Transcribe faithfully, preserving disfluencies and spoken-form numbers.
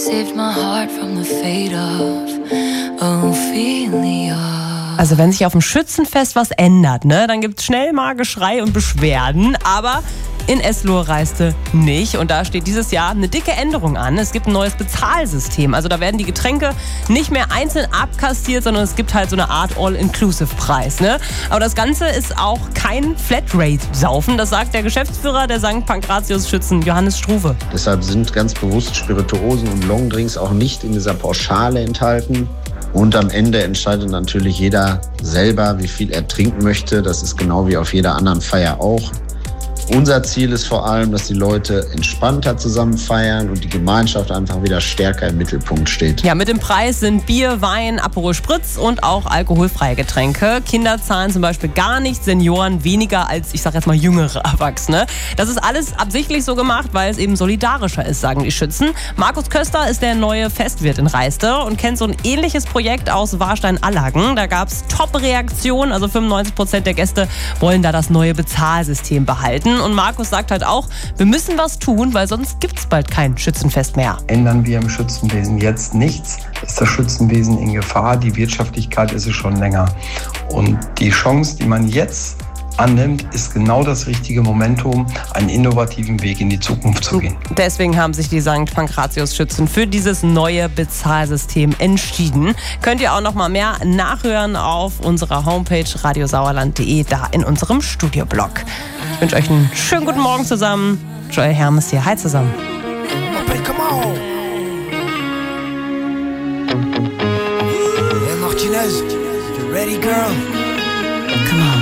saved my heart from the fate of Ophelia. Also wenn sich auf dem Schützenfest was ändert, ne, dann gibt's schnell mal Geschrei und Beschwerden, aber in Eslohe reiste nicht. Und da steht dieses Jahr eine dicke Änderung an. Es gibt ein neues Bezahlsystem. Also da werden die Getränke nicht mehr einzeln abkassiert, sondern es gibt halt so eine Art All-Inclusive-Preis. Ne? Aber das Ganze ist auch kein Flatrate-Saufen. Das sagt der Geschäftsführer der Sankt Pankratius Schützen, Johannes Struve. Deshalb sind ganz bewusst Spirituosen und Longdrinks auch nicht in dieser Pauschale enthalten. Und am Ende entscheidet natürlich jeder selber, wie viel er trinken möchte. Das ist genau wie auf jeder anderen Feier auch. Unser Ziel ist vor allem, dass die Leute entspannter zusammen feiern und die Gemeinschaft einfach wieder stärker im Mittelpunkt steht. Ja, mit dem Preis sind Bier, Wein, Aperol Spritz und auch alkoholfreie Getränke. Kinder zahlen zum Beispiel gar nicht, Senioren weniger als, ich sag jetzt mal, jüngere Erwachsene. Das ist alles absichtlich so gemacht, weil es eben solidarischer ist, sagen die Schützen. Markus Köster ist der neue Festwirt in Reiste und kennt so ein ähnliches Projekt aus Warstein-Allagen. Da gab es Top-Reaktionen, also fünfundneunzig Prozent der Gäste wollen da das neue Bezahlsystem behalten. Und Markus sagt halt auch, wir müssen was tun, weil sonst gibt es bald kein Schützenfest mehr. Ändern wir im Schützenwesen jetzt nichts, ist das Schützenwesen in Gefahr. Die Wirtschaftlichkeit ist es schon länger. Und die Chance, die man jetzt annimmt, ist genau das richtige Momentum, einen innovativen Weg in die Zukunft zu gehen. Deswegen haben sich die Sankt Pankratius Schützen für dieses neue Bezahlsystem entschieden. Könnt ihr auch noch mal mehr nachhören auf unserer Homepage radiosauerland punkt de, da in unserem Studioblog. Ich wünsche euch einen schönen guten Morgen zusammen. Joel Hermes hier. Hi zusammen. Hey, come on. Hey, Martinez, you ready, girl? Come on.